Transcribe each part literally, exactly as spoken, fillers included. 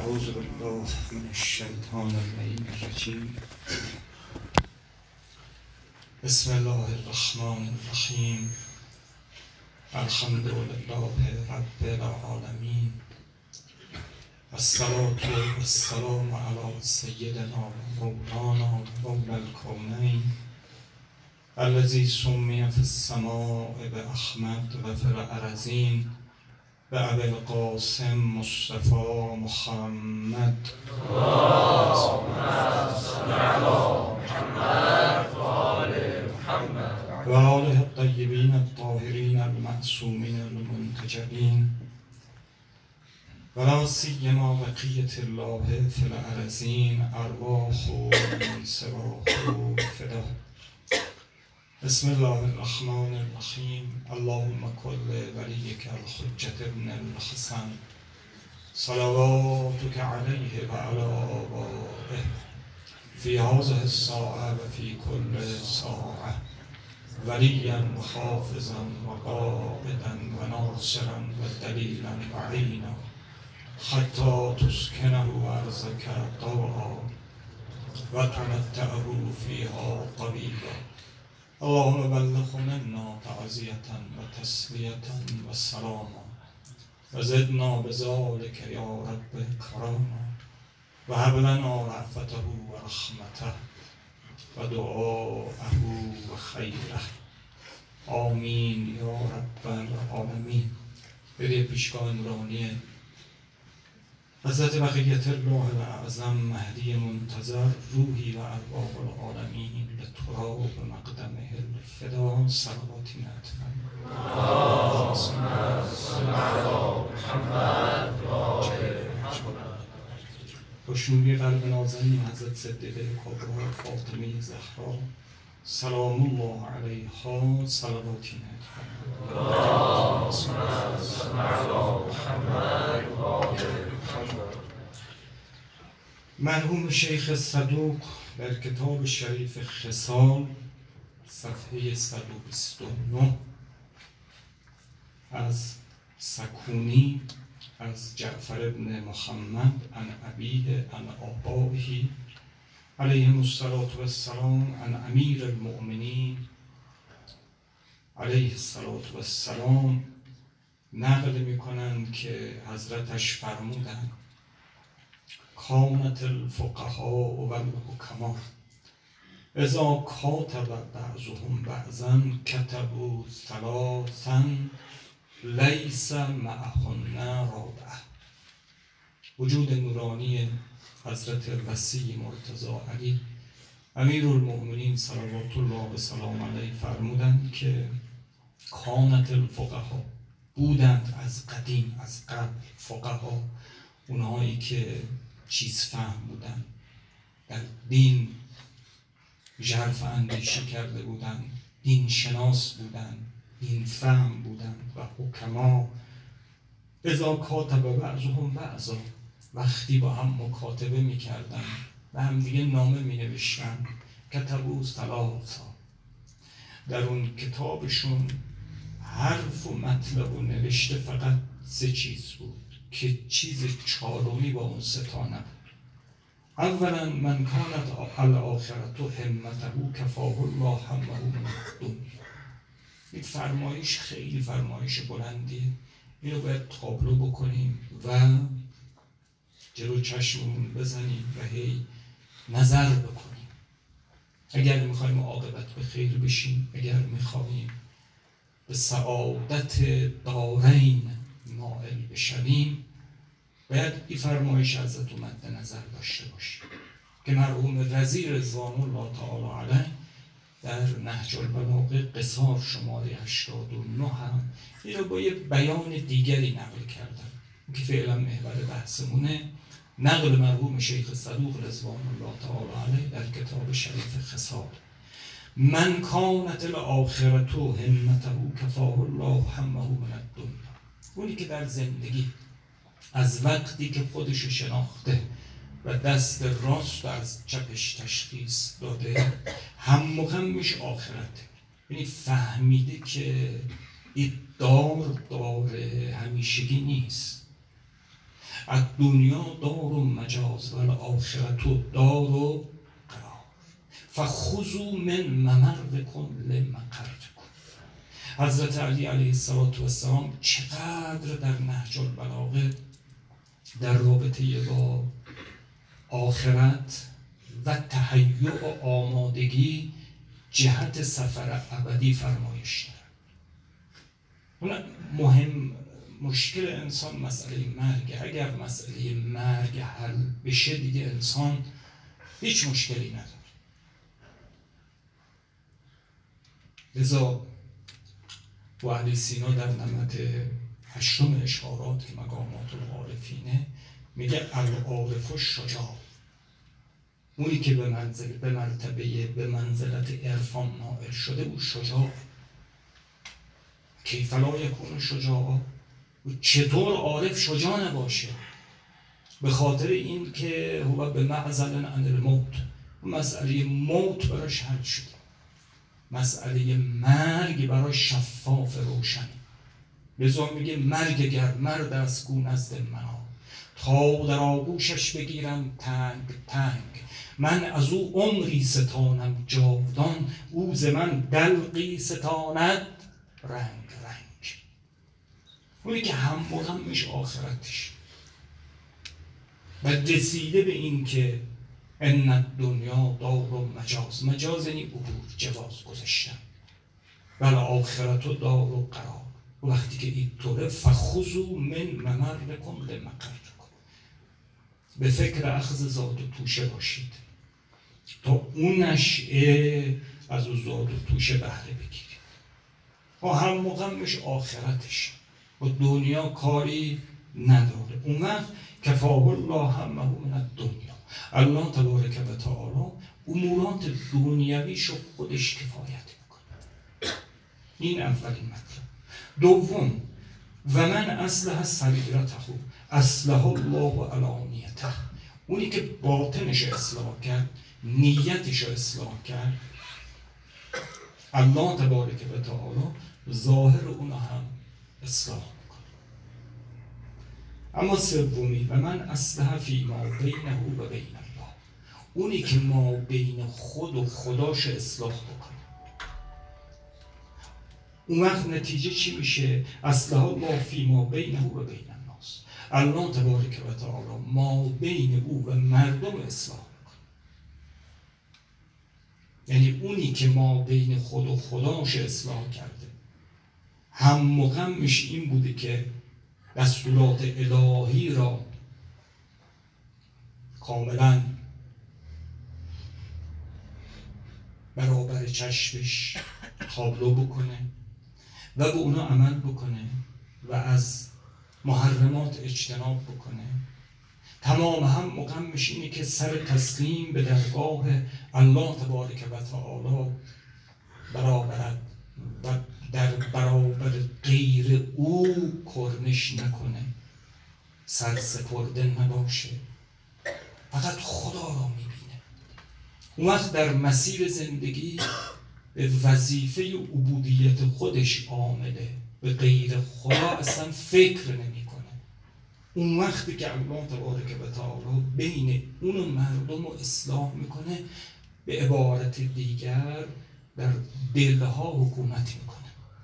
اعوذ بالله من الشیطان اللعین الرجیم. بسم الله الرحمن الرحیم. الحمد لله رب العالمین. الصلاة والسلام علی سیدنا مولانا مولا الکونین الذی سمی فی السماء باحمد و فی الارضین بأبي القاسم مصطفى محمد. اللهم صل على محمد وآل محمد وآله الطيبين الطاهرين المعصومين المنتجبين ولا سيما بقية الله في الأرضين أرواح من سواه فداه. بسم الله الرحمن الرحیم. اللهم كل وليك الحجة ابن الحسن صلواتك عليه وعلى آبائه في هذه الساعة وفي كل ساعة وليا وحافظا وقائدا وناصرا ودليلا وعينا حتى تسكنه أرضك طوعا وتمتعه فيها طويلا. اللهم بلغ منا تعزية وتسلية وسلاما وزدنا بذلك يا رب كراما وهب لنا رأفته ورحمته ودعاءه وخيره. آمین یا رب العالمین. به پیشگاه نورانی حضرت بقیت الله الاعظم مهدی منتظر روحی و ارواح العالمین لتراب مقدمه الفدا صلواتی نتفن. اللهم صل علی محمد و آل محمد. خوشنودی قلب نازنین حضرت صدیقه کبری فاطمه زهرا سلام الله علیها صلواتی نتفن. اللهم صل علی محمد و آل محمد. مرحوم شیخ صدوق در کتاب شریف خصال صفحه صد و بیست و نه از سکونی از جعفر ابن محمد عن ابیه عن آبائه علیهم الصلاة والسلام عن امیر المؤمنین علیه الصلاة والسلام نقل میکنند که حضرتش فرمودند کانت الفقهاء و الحکما اذا کاتب بعضهم بعضا کتبوا ثلاثا لیس معهن رابعه. وجود نورانی حضرت وسیع مرتضی علی امیر المؤمنین صلوات الله و سلام علیه فرمودند که کانت الفقهاء بودند از قدیم از قبل فقها اونهایی که چیز فهم بودند در دین ژرف اندیشه کرده بودند دین شناس بودند دین فهم بودند و حکما اذا کاتب بعضهم بعضا وقتی با هم مکاتبه میکردن و هم دیگه نامه مینوشتن کتبوا ثلاثا در اون کتابشون حرف و مطلب و نوشته فقط سه چیز بود که چیز چهارمی با اون سه تا نبود. اولا من کانت الاخرة همته کفاه الله همه من الدنیا. این فرمایش خیلی فرمایش بلندیه. اینو باید تابلو بکنیم و جلو چشممون بزنیم و هی نظر بکنیم. اگر میخوایم عاقبت به خیر بشیم، اگر میخوایم به سعادت دارین نائل بشویم، باید این فرمایش حضرت رو مد نظر داشته باشیم که مرحوم رضی رضوان الله تعالی علیه در نهج البلاغه قصار شماره هشتاد و نه هم این رو با یه بیان دیگری نقل کردن که فعلا محور بحثمونه. نقل مرحوم شیخ صدوق رضوان الله تعالی علیه در کتاب شریف خصال من کانت الاخرة همته کفاه الله همه من الدنیا. اونی که در زندگی از وقتی که خودشو شناخته و دست راست و از چپش تشخیص داده هم مهمش آخرته، یعنی فهمیده که این دار دار همیشگی نیست از دنیا دار و مجاز و آخرت و دار و قرار فخذوا من ممرکم لمقرکم. حضرت علی علیه السلام چقدر در نهج البلاغه در رابطه با آخرت و تهیع و آمادگی جهت سفر ابدی فرمایش دارد. اون مهم مشکل انسان مسئله مرگ. اگر مسئله مرگ حل بشه دیگه انسان هیچ مشکلی نداره. لذا وحدی سینا در نمط هشتم اشارات که مقامات العارفینه میگه العارف شجاع، اونی که به منزل به مرتبه به منزلت عرفان نائل شده او شجاع. کیف لا یکون شجاع، چطور عارف شجاع نباشه؟ به خاطر این که هو به معزل عن الموت، مسئله موت براش حل شده، مسئله مرگ براش شفاف روشن. لذا میگه مرگ گر مرد از گون نزد منا، تا در آغوشش بگیرم تنگ تنگ، من از او عمری ستانم جاودان، او ز من دلقی ستاند رنگ رنگ. اونی که هم غمش آخرتش و رسیده به این که ان دنیا دار و مجاز، مجاز یعنی عبور، جواز گذشتن، ولی آخرت و دار و قرار. وقتی که اینطوره فخذوا من ممرکم لمقرکم، به فکر اخذ زاد و توشه باشید تا اون نشعه از اون زاد و توشه بهره بگیرید. و هم مقامش آخرتش و دنیا کاری نداره. اون وقت کفاه الله همه من الدنیا، الله تبارک و تعالی امورات دنیویشو خودش کفایت میکنه. این اولین مطلب. دوم، و من اصلح سریرته اصلح الله علانیته، اونی که باطنش اصلاح کرد، نیتش اصلاح کرد، الله تبارک و تعالی ظاهر اون هم اصلاح میکنه. اما سومی، و من اصلح فی ما بینه و بین الله، اونی که ما بین خود و خداش اصلاح بکنه. اون وقت نتیجه چی میشه؟ اصلح الله فی ما بینه و بین الناس، الله تبارک و تعالی ما بین او و مردم اصلاح میکنه. یعنی اونی که ما بین خود و خداش اصلاح کرده، هم مقامش این بوده که دستورات الهی را کاملا برابر چشمش تابلو بکنه و به اونا عمل بکنه و از محرمات اجتناب بکنه. تمام هم مقامش اینه که سر تسلیم به درگاه الله تبارک و تعالی برآورد و در برابر غیر او کرنش نکنه، سر سپرده نباشه، فقط خدا را میبینه. اون وقت در مسیر زندگی به وظیفه عبودیت خودش عامله، به غیر خدا اصلا فکر نمیکنه. اون وقتی که الله تبارک و تعالی بین اون و مردم رو اصلاح میکنه، به عبارت دیگر در دلها حکومت میکنه.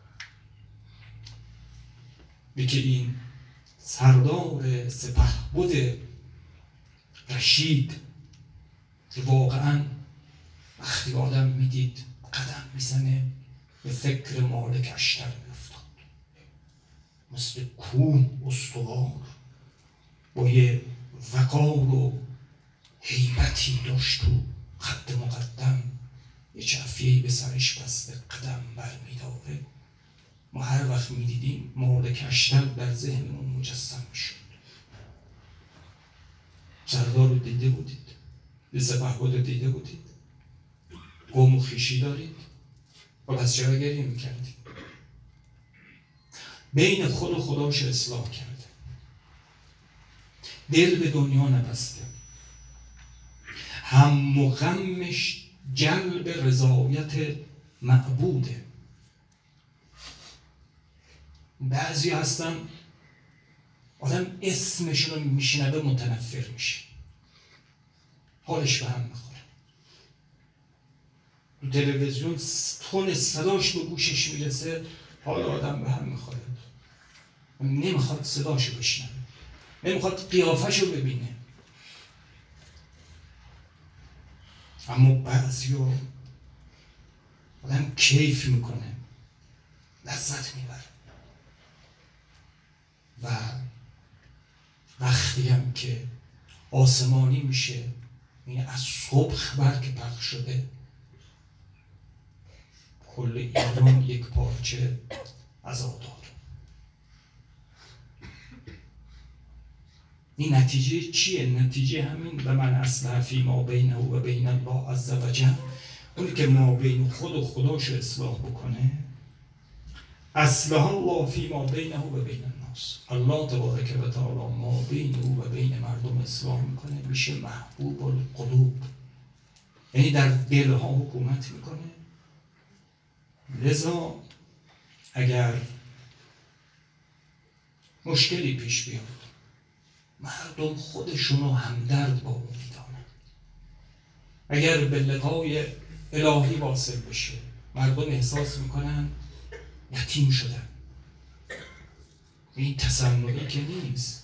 که این سردار سپهبد رشید که واقعا وقتی آدم میدید قدم میزنه به فکر مالک اشتر میفتاد، مثل کوه استوار با یه وقار و هیبتی داشت و خط مقدم یه جعفیه‌ای به سرش بسته قدم بر میداره. ما هر وقت میدیدیم مالک اشتر در ذهنمون مجسم میشد. سردار رو دیده بودید؟ به سپهبد رو دیده بودید؟ قوم و خویشی دارید؟ و پس چرا گریه میکردید؟ بین خود و خداش اصلاح کرده، دل به دنیا نبسته، هم و غمش جلب رضایت معبوده. بعضی هستن آدم اسمشون رو میشنوه متنفر میشه، حالش به هم میخوره. تو تلویزیون تون صداش به گوشش میرسه، حال آدم به هم میخوره. نمیخواد صداشو بشنوه، نمیخواد قیافشو ببینه. اما بعضیو آدم کیف میکنه، لذت میبره. و وقتی هم که آسمانی میشه، این از صبح خبر که پخش شده کل ایران یک پارچه عزادار. این نتیجه چیه؟ نتیجه همین و من اصلح فی ما بینه و بین الله عز وجل، اونی که ما بین خود و خداش اصلاح بکنه. اصلح الله فی ما بینه و بین الناس، الله تبارک و تعالی ما بین او و بین مردم اصلاح میکنه، میشه محبوب القلوب، یعنی در دلها حکومت میکنه. لذا اگر مشکلی پیش بیاد، مردم خودشونو همدرد با اون میدانن. اگر به لقای الهی واصل بشه، مردم احساس میکنن یتیم شدن. این تصنعی که نیست،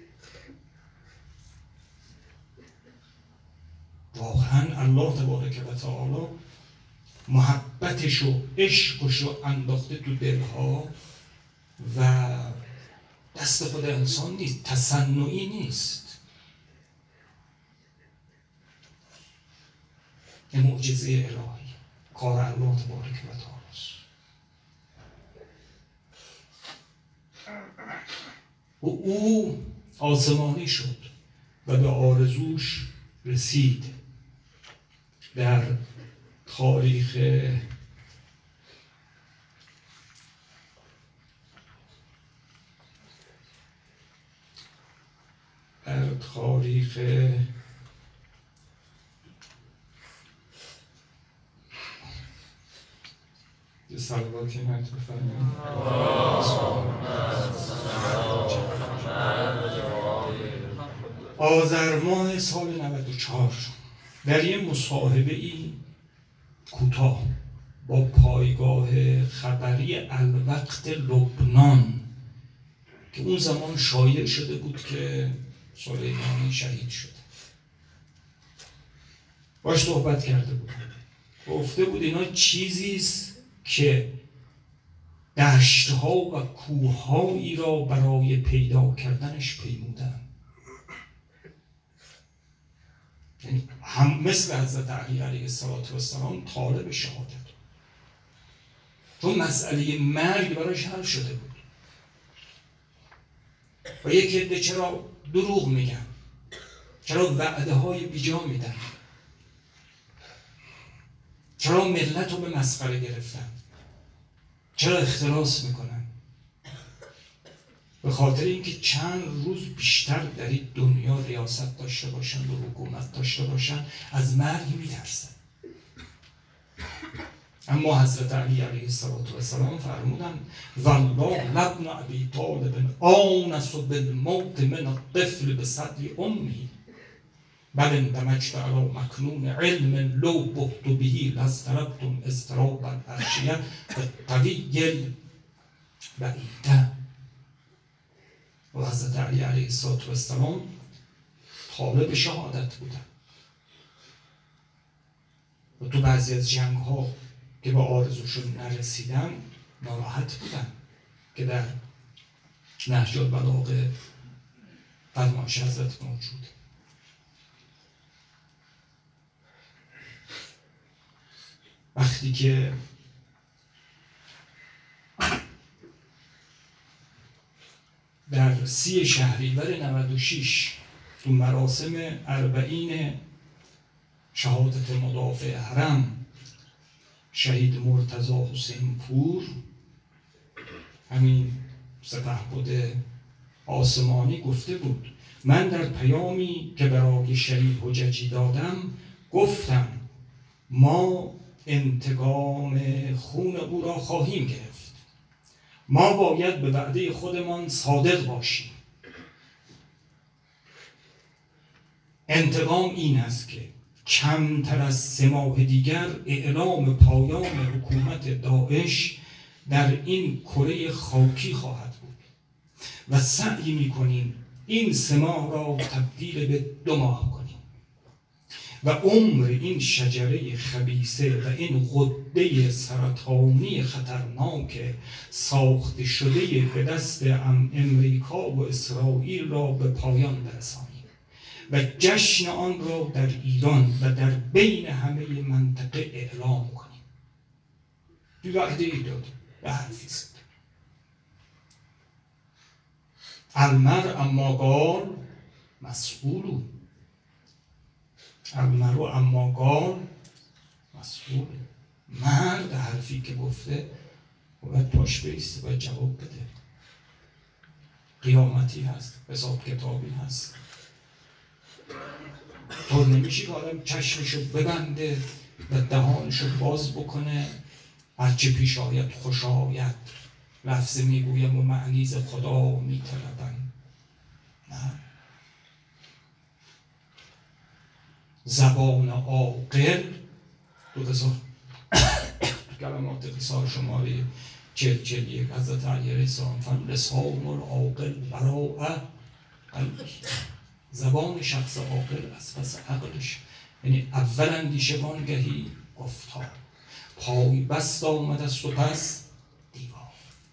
واقعا الله تبارک و تعالی محبتش و عشقش رو انداخته تو دلها و دست خود انسان نیست، تصنعی نیست. یه معجزه الهی، کار الله تبارک و تعالی است. و او آسمانی شد و به آرزوش رسید. در تاریخ در تاریخ یه صلواتی نهت بفرمایید. آذر ماه سال نود و چهار در یه مصاحبه ای کوتاه با پایگاه خبری الوقت لبنان که اون زمان شایع شده بود که سلیمانی شهید شده، باش صحبت کرده بود. گفته بود اینا چیزیست که دشتها و کوههایی را برای پیدا کردنش پیمودن. یعنی هم مثل حضرت علی علیه السلام طالب شهادت، چون مسئله مرگ براش حل شده بود. و یک عده چرا دروغ میگن، چرا وعده های بیجا میدن، چرا ملت رو به مسخره گرفتن، چرا اختلاس میکنن؟ به خاطر اینکه چند روز بیشتر در این دنیا ریاست داشته باشن و حکومت داشته باشن از مرگ میترسن. اما حضرت علی علیه السلام فرمودن والله لابن ابی طالب آنس بالموت من الطفل بصدر امی بل اندمجت علی مکنون علم لو بحت بهی لاضطربتم اضطرابا عرشیا فالقوی بعیدا. و حضرت علی علیه السلام طالب شهادت بودن و تو بعضی از جنگ ها که به آرزوشون نرسیدن ناراحت بودن که در نهج البلاغه فرمایش حضرت موجود. وقتی که در سی شهریور نود و شش تو مراسم اربعین شهادت مدافع حرم شهید مرتضی حسین پور، همین سپهبد آسمانی گفته بود من در پیامی که برای شهید حججی دادم گفتم ما انتقام خون او را خواهیم گرفت، ما باید به وعده خودمان صادق باشیم. انتقام این است که کمتر از سه ماه دیگر اعلام پایان حکومت داعش در این کره خاکی خواهد بود و سعی می‌کنیم این سه ماه را تبدیل به دو ماه کنیم و عمر این شجره خبیثه و این غده سرطانی خطرناک ساخته شده به دست امریکا و اسرائیل را به پایان برسانیم و جشن آن را در ایران و در بین همه منطقه اعلام کنیم. بی وعده ای داد به حرفی زد. المرء اما قال مسئول، المرء اما قال مسئول. مرد حرفی که گفته باید پاش بیسته، باید جواب بده. قیامتی هست، حساب کتابی هست. طور نمیشه که آدم چشمشو ببنده و دهانشو باز بکنه هرچه پیش آید خوش آید، لفظ میگویم و معنی ز خدا میطلبم. نه، زبان عاقل دو هزار کلمات قصار شماره چهل چهل یک حضرت علی علیه السلام فرمود لسان العاقل براء قلبه. زبان شخص عاقل از پس عقلش، یعنی اول اندیشه وانگهی گفتار، پای بست آمد است و پس دیوار.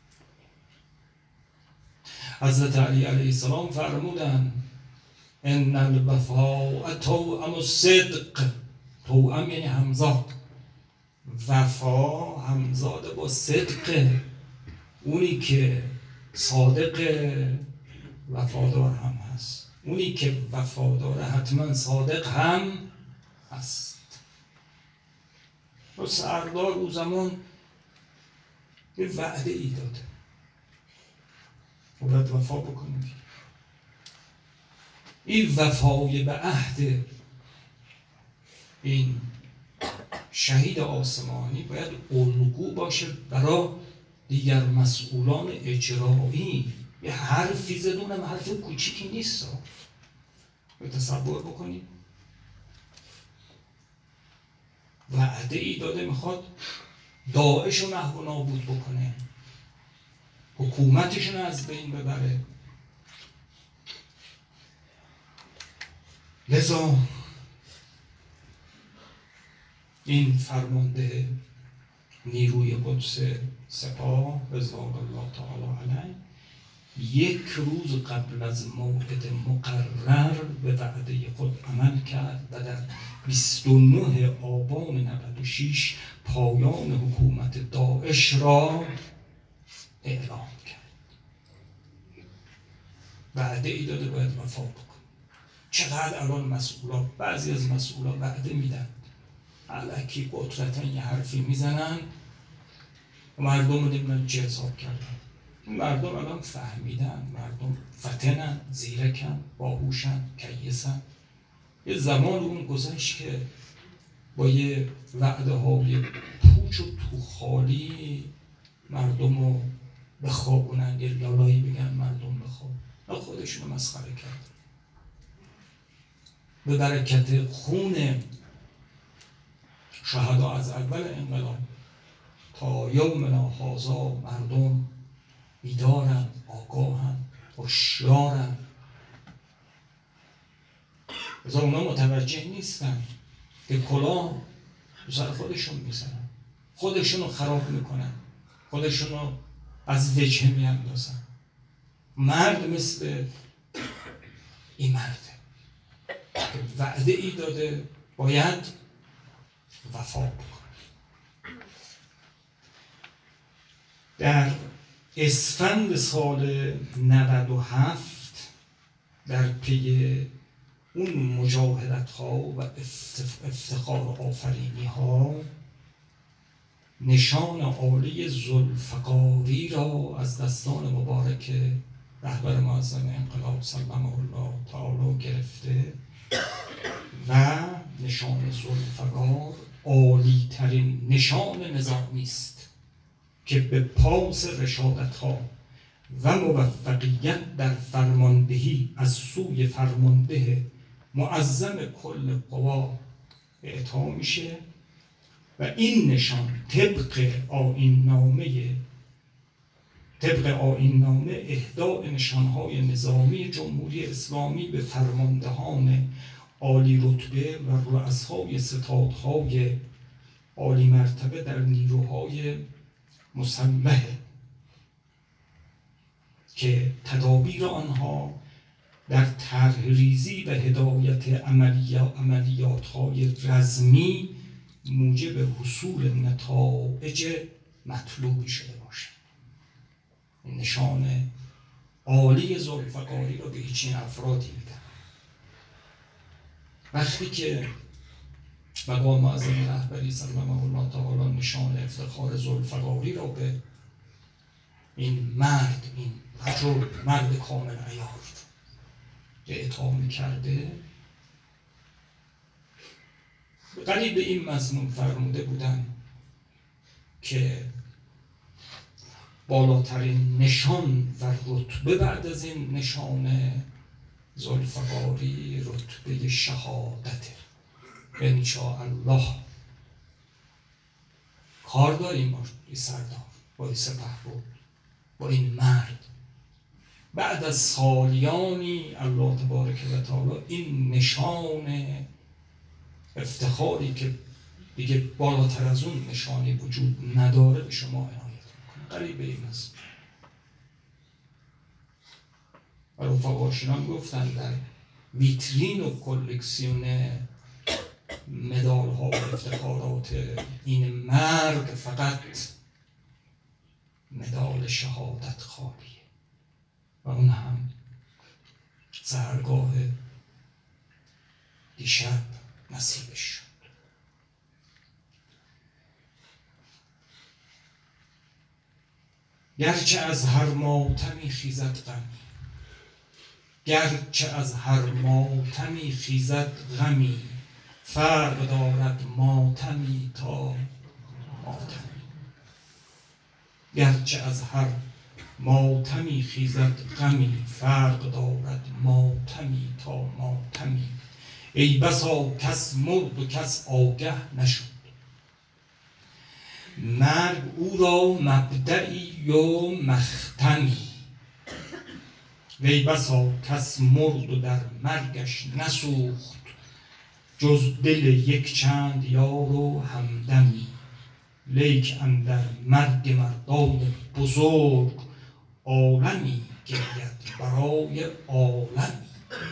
حضرت علی علیه السلام فرمودند ان الوفاء توأم الصدق. توأم یعنی همزاد، وفا همزاد با صدق. اونی که صادق وفادار هم هست، اونی که وفاداره حتما صادق هم هست. و سردار او زمان یه وعده ای داده و باید وفا بکنید. این وفای به عهد این شهید آسمانی باید الگو باشه برای دیگر مسئولان اجرایی. یه حرفی زدونم حرف کوچیکی نیست. به تصور بکنید وعده ای داده میخواد داعش رو محو و نابود بکنه، حکومتشون از بین ببره. لذا این فرمانده نیروی قدس سپاه رضوان الله تعالی علیه یک روز قبل از موعد مقرر به وعده خود عمل کرد و در بیست و نه آبان نود و شش پایان حکومت داعش را اعلام کرد. وعده ای داده باید وفا بکن. چقدر الان مسئولان، بعضی از مسئولان وعده میدن الکی قدرتن یه حرفی میزنن و مردم رو نمیدونن چه حساب کردن. مردم الان فهمیدن، مردم فتنن، زیرکن، باهوشن، کیسن. یه زمان اون گذشت که با یه وعده های پوچ و توخالی مردم رو بخوابونن، یه لالایی بگن مردم بخواب. نه، خودشون رو مسخره کرد. به برکت خون شهدا از اول انقلاب تا یومنا هذا مردم بیدارن، آگاهن، هوشیارن. از اونا متوجه نیستن که کلاه رو سر خودشون میزنن، خودشون رو خراب میکنن، خودشون رو از وجه میاندازن. مرد مثل این مرده که وعده ای داده باید وفا بکنه. در اسفند سال نود و هفت در پی اون مجاهدت ها و افتخار آفرینی ها نشان عالی ذوالفقاری را از دستان مبارک رهبر معظم انقلاب سلمه الله تعالی گرفته و نشان ذوالفقار عالی ترین نشان نظامی است که به پاس رشادت ها و موفقیت در فرماندهی از سوی فرمانده معظم کل قوا اعطا میشه و این نشان طبق آیین نامه طبق آیین نامه اهداء نشانهای نظامی جمهوری اسلامی به فرماندهان عالی رتبه و رؤسای ستادهای عالی مرتبه در نیروهای مسلح که تدابیر آنها در طرح‌ریزی و هدایت عملیات عملیات‌های رزمی موجب حصول نتایج مطلوبی شده باشد. این نشان عالی ذوالفقاری را به هیچ افرادی میدن. وقتی که مقام معظم رهبری سلمه الله تعالی نشان افتخار ذوالفقاری را به این مرد، این رجل، مرد کامل عیار اعطا می‌کرده، قریب به این مضمون فرموده بودن که بالاترین نشان و رتبه بعد از این نشان ذوالفقاری رتبه شهادته. انشاءالله کار داریم با این سردار، با این سپهبد، با این مرد. بعد از سالیانی الله تبارک و تعالی این نشان افتخاری که دیگه بالاتر از اون نشانی وجود نداره به شما عنایت میکنه. قریب به این است. و رفقاشنان گفتن در ویترین و کلکسیون مدال ها و افتخارات این مرد فقط مدال شهادت خالیه و اون هم سحرگاه دیشب نصیبش شد. گرچه از هر ماتمی خیزد غمی، گرچه از هر ماتمی خیزد غمی، فرق دارد ماتمی تا ماتمی. گرچه از هر ماتمی خیزد غمی، فرق دارد ماتمی تا ماتمی. ای بسا کس مرد و کس آگه نشد، مرگ او را مبدئی و مختمی. وی بسا کس مرد و در مرگش نسوخت، جز دل یک چند یار و همدمی. لیک اندر مرگ مردان بزرگ، عالمی گرید برای عالمی.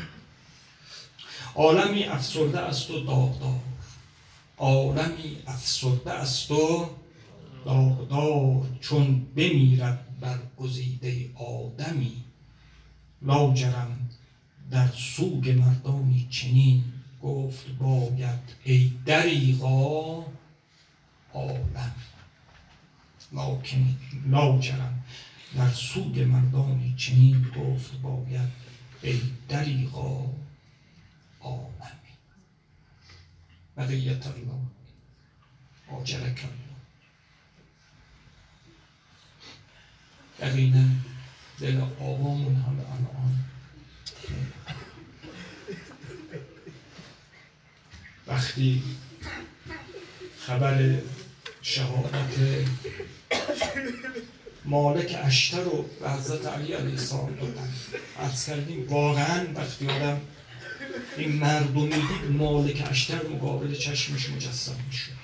عالمی افسرده است و داغدار، عالمی افسرده است و داغدار. چون بمیرد بر گزیده آدمی، لاجرم در سوگ مردانی چنین. گفت باید ای دریغا عالم، لاجرم در سوگ مردانی چنین. گفت باید ای دریغا عالمی. بقیت الله آجرک الله. یقینا دل آقامون هم الان وقتی خبر شهادت مالک اشتر رو به حضرت علی علیه السلام دادن، عرض کردیم واقعا وقتی آدم این مرد رو میدید مالک اشتر مقابل چشمش مجسم میشد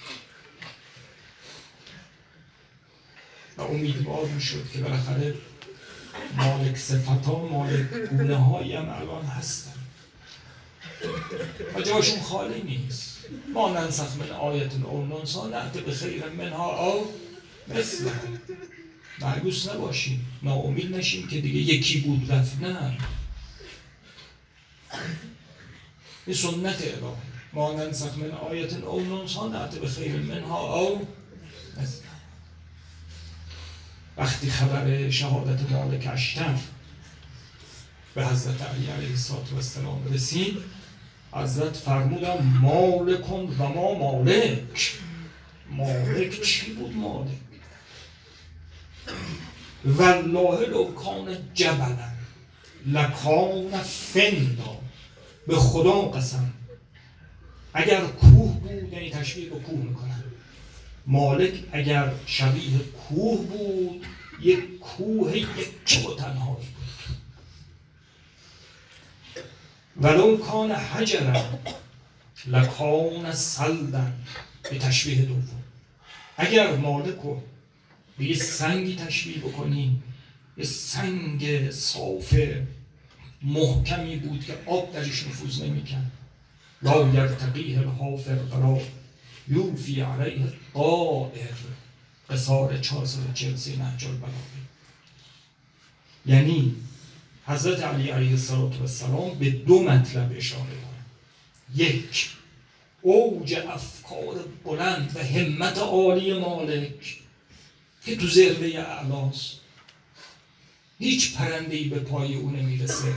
و امیدوار میشد که بالاخره مالک صفتا، مالک گونه هایی هم الان هستن و جاشون خالی نیست. ما ننسخ من آیت او ننسا نأتی به خیر منها او مثل. مایوس نباشیم، ناامید نشیم که دیگه یکی بود رفت. نه، این سنت الهی. ما ننسخ من آیت او ننسا نأتی به خیر منها او مثل. وقتی خبر شهادت مالک اشتر به حضرت علی علیه السلام رسید، حضرت فرمودن مالکون و ما مالک. مالک چی بود مالک؟ والله لو کان جبلا لکان فندا به خدا قسم اگر کوه بود، یعنی تشبیه به کوه میکنن، مالک اگر شبیه کوه بود، یک کوه یک و تنهایی بود. ولو کان حجرا لکان سلدن، به تشبیه دوم. اگر مالک رو به یه سنگی تشبیه بکنیم، یه سنگ صاف محکمی بود که آب درش نفوذ نمی‌کرد. لا یرتقیه الحافر ولا یوفی علیه الطائر، قصار چهارصد و چهل و سه نهج البلاغه. یعنی حضرت علی علیه السلام به دو مطلب اشاره دارند. یک، اوج افکار بلند و همت عالی مالک که تو ذروه اعلاست، هیچ پرنده‌ای به پای او نمیرسه.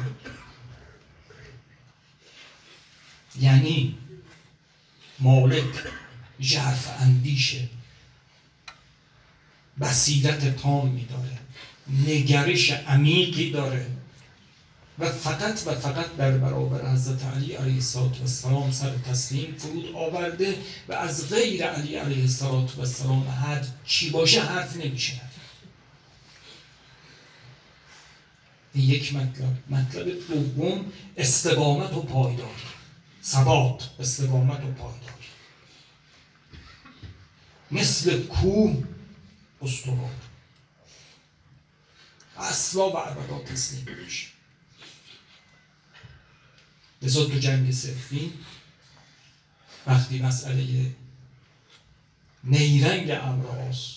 یعنی مالک ژرف اندیشه، بصیرت تامی داره، نگرش عمیقی داره و فقط و فقط در برابر حضرت علی علیه السلام سر تسلیم فرود آورده و از غیر علی علیه السلام هر چی باشه حرف نمیشه. این یک مطلب. مطلب دوم، استقامت و پایداری، ثبات، استقامت و پایداری. مثل کوه استوار، اصلا و ابدا تسلیم نمیشه. لذا تو جنگ صفین وقتی مسئله نیرنگ امراض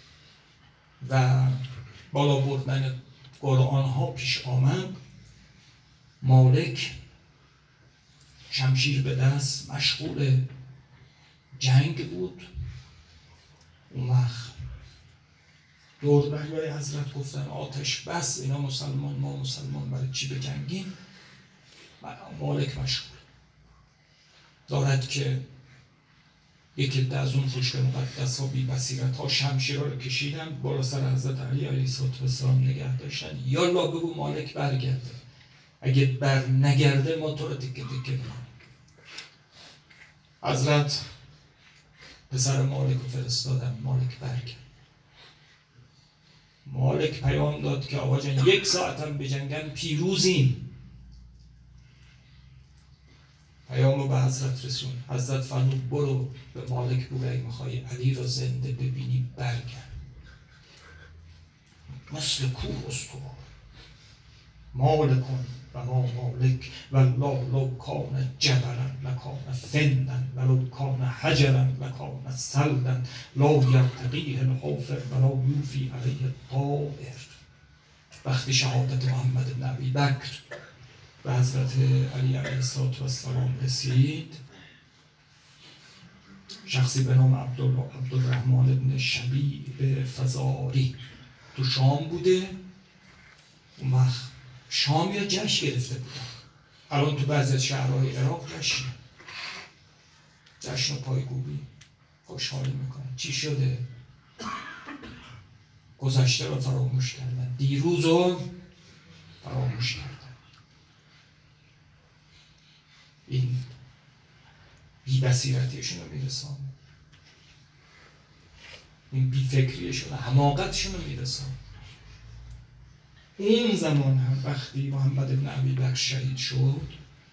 و بالا بردن قرآن ها پیش آمد، مالک شمشیر به دست مشغول جنگ بود. اون وقت دور بریای حضرت گفتن آتش بس، اینا مسلمان، ما مسلمان، برای چی بجنگیم؟ مالک مشغول دارد که یکی ده از اون خشک مقدس ها بی بصیرت ها شمشیرها رو کشیدن بالا سر حضرت علی علیه السلام نگه داشتن. یالا بگو مالک برگرده، اگه بر نگرده ما تو رو تکه تکه می‌کنیم. حضرت پسر مالک رو فرستادن، مالک برگرد. مالک پیام داد که آقا جان یک ساعت هم بجنگن پیروزیم. پیام رو به حضرت رسون. حضرت فرمود برو به مالک بگو اگه میخوای علی رو زنده ببینی برگرد. مثل کوه استوار. مالکون و ما مالک والله لو کان جبلا لکان فندن ولو کان حجرا لکان سلدا لا یرتقیه الحافر ولا یوفی علیه الطائر. وقتی شهادت محمد بن ابی بکر به حضرت علی علیه السلام رسید، شخصی به نام عبدالرحمن بن شبیب فزاری تو شام بوده. اون وقت شام یا جشن گرفته بودن. الان تو بعضی از شهرهای عراق جشن جشن و پایگویی خوشحالی میکنن. چی شده؟ گذشته رو فراموش کردن، دیروز رو فراموش کردن. این بی بصیرتیشون رو میرسان، این بی فکریشون، حماقتشون رو میرسان. این زمان هم وقتی محمد بن ابی بکر شهید شد،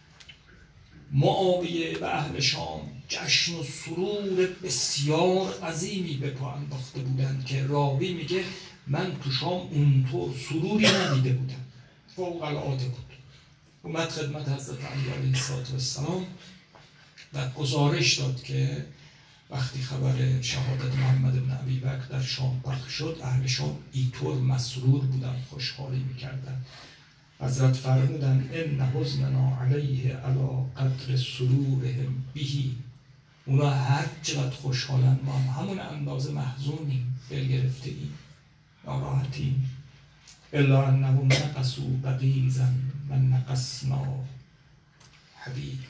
معاویه و اهل شام جشن و سرور بسیار عظیمی به پا انداخته بودند که راوی میگه من تو شام اونطور سروری ندیده بودم، فوق العاده بود. اومد خدمت حضرت علی علیه السلام و گزارش داد که وقتی خبر شهادت محمد بن ابی بکر در شام پخش شد، اهل شام اینطور مسرور بودن، خوشحالی میکردن. حضرت فرمودن ان حزننا علیه علی قدر سرورهم بهی. اونا هر چقدر خوشحالن ما هم همون اندازه محزونیم، دل گرفته ایم، ناراحتیم. الا انهم نقصوا بغیضا و نقصنا حبیب.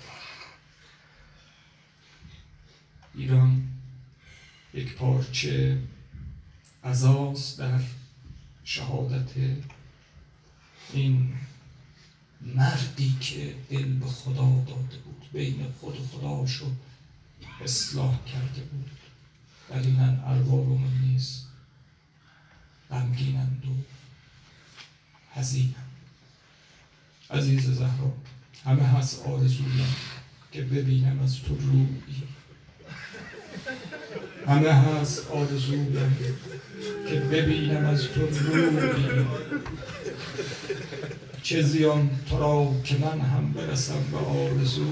ایران یک پارچه عزاست در شهادت این مردی که دل به خدا داده بود، بین خود و خداشو اصلاح کرده بود. دلیلاً ارواحمون نیست، غمگینند و حزینند. عزیز زهرا، همه هست آرزویم که ببینم از تو رویی، همه هست آرزویم که ببینم از تو رویی. چه زیان تو را که من هم برسم به آرزویی.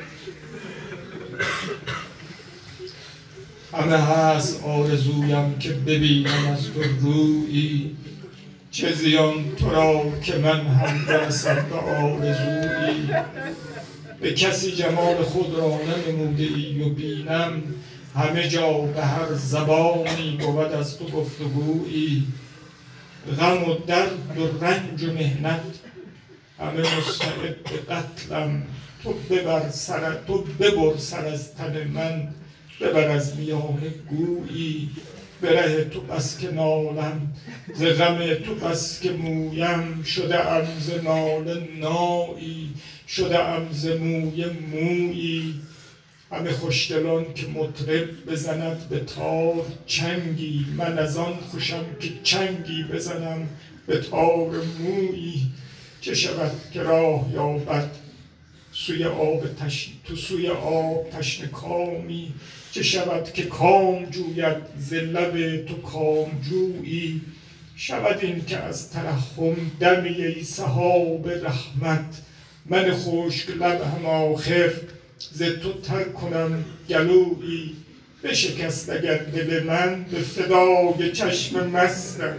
همه هست آرزویم که ببینم از تو رویی. چه زیان تو را که من هم برسم به آرزویی. به کسی جمال خود را ننموده ای و بینم، همه جا به هر زبانی بود از تو گفتگویی. غم و درد و رنج و محنت همه مستعد به قتلم، تو ببر سر تو ببر سر از تن من، ببر از میانه گویی. به ره تو بس که نالم، ز غم تو بس که مویم، شده ام ز ناله نایی، شده ام ز موی مویی. همه خوشدلان که مطرب بزند به تار چنگی، من از آن خوشم که چنگی بزنم به تار مویی. چه شود که راه یابد سوی آب تشنه، تو سوی آب تشنه کامی، چه شود که کام جوید ز لب تو کام جویی. شود این که از ترحم دمی ای سحاب رحمت، من خشک لب هم آخر ز تو تر کنم گلویی. بشکست اگر دل من به فدای چشم مستم،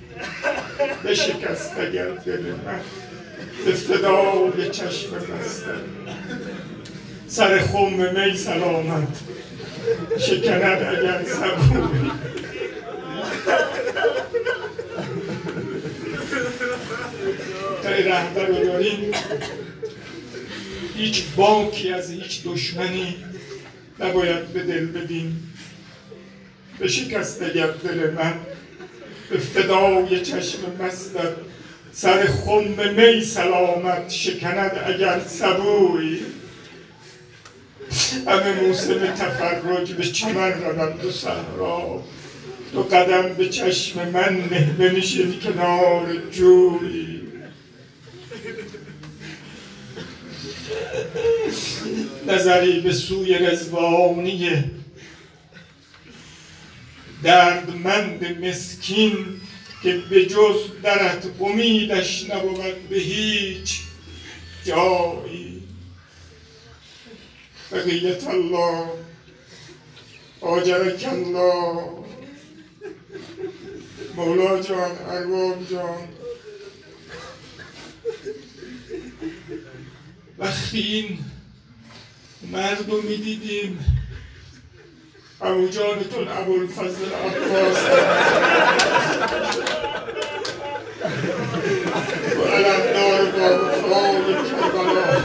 بشکست اگر دل من به فدای چشم مستم. سر خم می سلامت شکند اگر صبوری. تا رهبر رو داریم، هیچ باکی از هیچ دشمنی نباید به دل بدیم. بشکست اگر دل من به فدای چشم مستت، سر خم می سلامت شکند اگر سبویی. همه موسم تفرج به چمن روند و صحرا، تو قدم به چشم من نه بنشین کنار جویی. نظری به سوی رضوانی دردمند مسکین، که به جز درت امیدش نبود به هیچ جایی. بقیت الله آجرک الله. مولا جان، ارواح جان، وقتی این مرد رو می دیدیم، عمو جانتون ابوالفضل عباس و علمدار با وفای کربلا،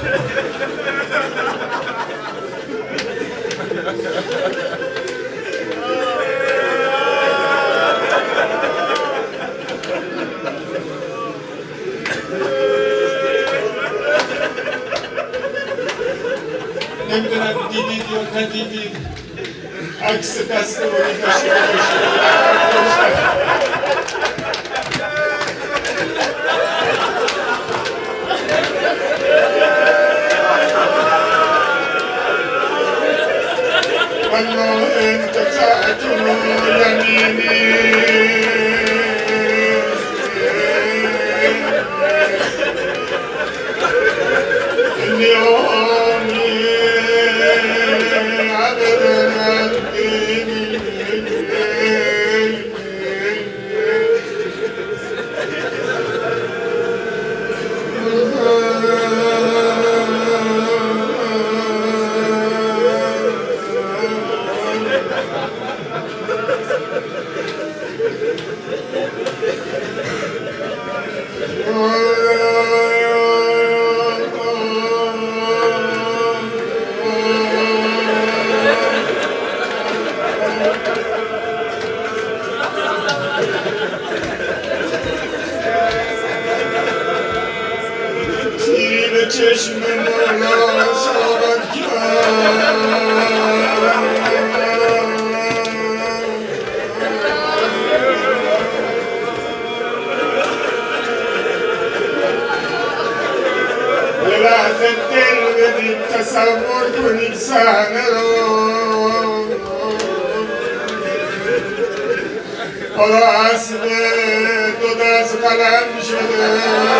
نمیدونم دیدید یا ندیدید عکس دست بودی داشته والله انت تعتم يميني اليوم تصور کنید صحنه رو حالا اصل دو دست قلم شده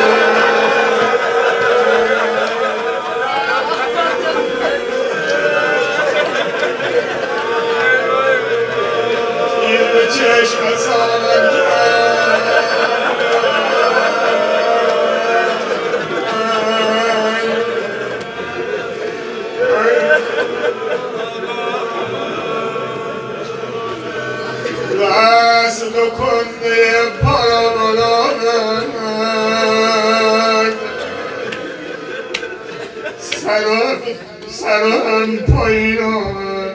تیر به چشم سالن کرد دست دو کنده پارا بلند سرم سرم پایین آمد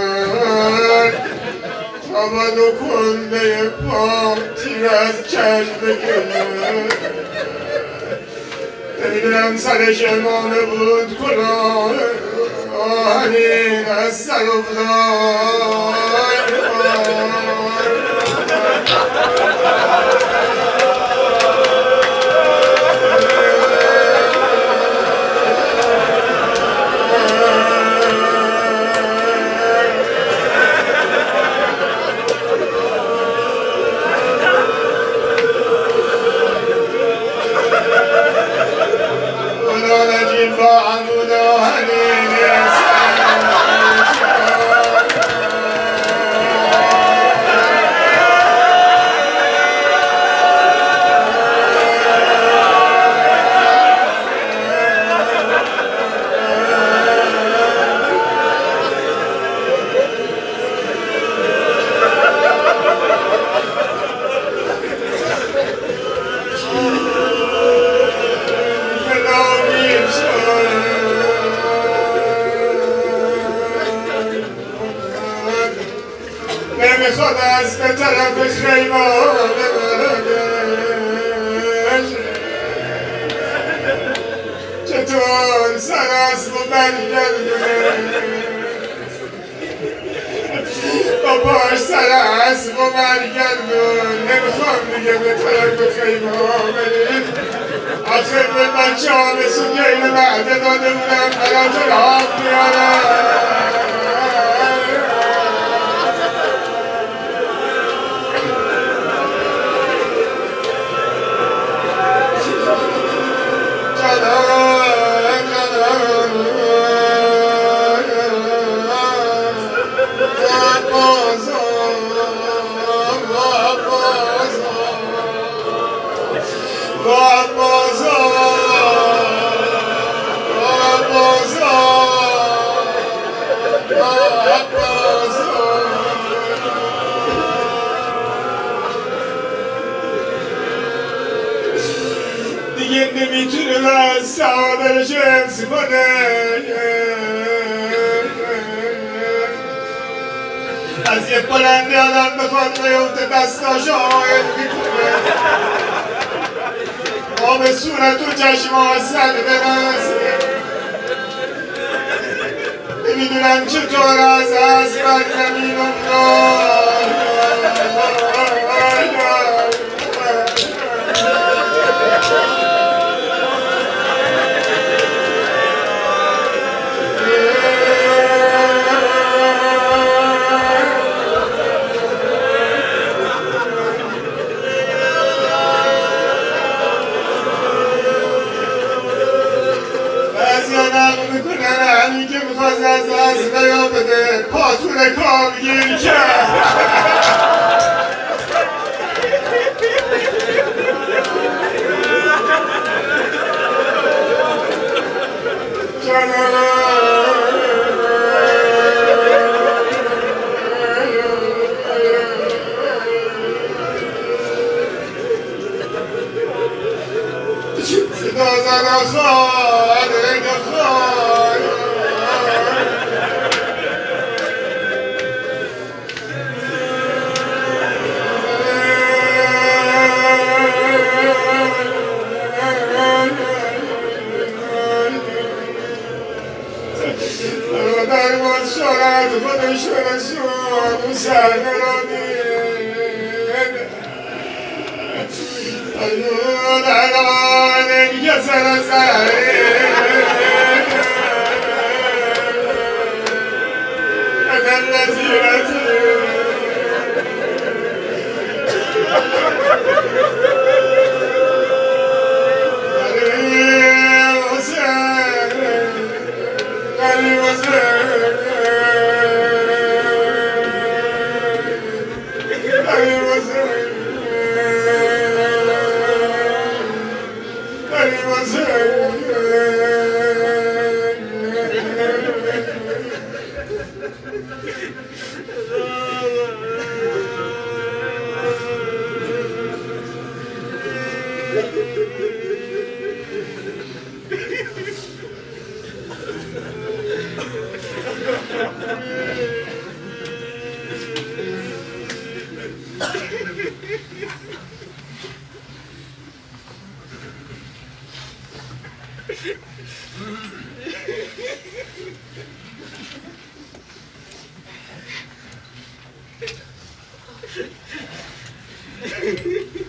تا با دو کنده پا تیر از چشم بگیرد نمیدونم سرش امامه بود کلاه آهنین از سر افتاد با عمود آهنین نمیخواد از به طرف خیمه چطور سر اصل و برگردونه با پاش سر اصل و برگردون نمیخوام دیگه به طرف خیمه برید آخر به بچه ها به سوگین وعده داده بودم براتون آب میارم دیگه نمیتونه از سعادتش حفظ کنه از یه بلندی آدم بخواد بیفته دستاشو آید میکنه آب صورت و چشماش سر برسه نمیدونم چطور از از بر زمین افتاد همین که میخواست از از قیا بده پاتون کامگیر کرد صدا زن خواهد خواهد در باز شارت خودش رسول صحنه را دید ایون الان یه سر سر Hehehehe